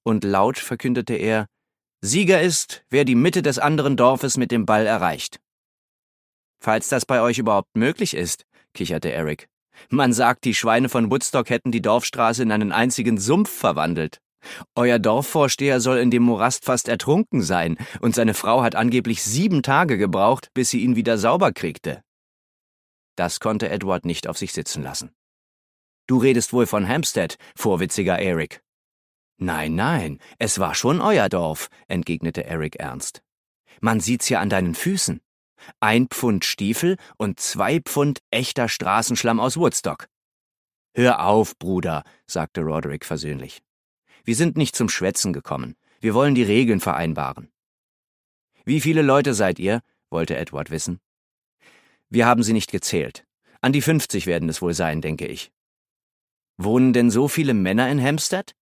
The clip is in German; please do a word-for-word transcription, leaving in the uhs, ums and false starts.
und laut verkündete er: »Sieger ist, wer die Mitte des anderen Dorfes mit dem Ball erreicht.« »Falls das bei euch überhaupt möglich ist«, kicherte Eric. »Man sagt, die Schweine von Woodstock hätten die Dorfstraße in einen einzigen Sumpf verwandelt. Euer Dorfvorsteher soll in dem Morast fast ertrunken sein, und seine Frau hat angeblich sieben Tage gebraucht, bis sie ihn wieder sauber kriegte.« Das konnte Edward nicht auf sich sitzen lassen. »Du redest wohl von Hampstead, vorwitziger Eric.« »Nein, nein, es war schon euer Dorf«, entgegnete Eric ernst. »Man sieht's ja an deinen Füßen. Ein Pfund Stiefel und zwei Pfund echter Straßenschlamm aus Woodstock.« »Hör auf, Bruder«, sagte Roderick versöhnlich. »Wir sind nicht zum Schwätzen gekommen. Wir wollen die Regeln vereinbaren.« »Wie viele Leute seid ihr?«, wollte Edward wissen. »Wir haben sie nicht gezählt. An die fünfzig werden es wohl sein, denke ich.« »Wohnen denn so viele Männer in Hampstead?«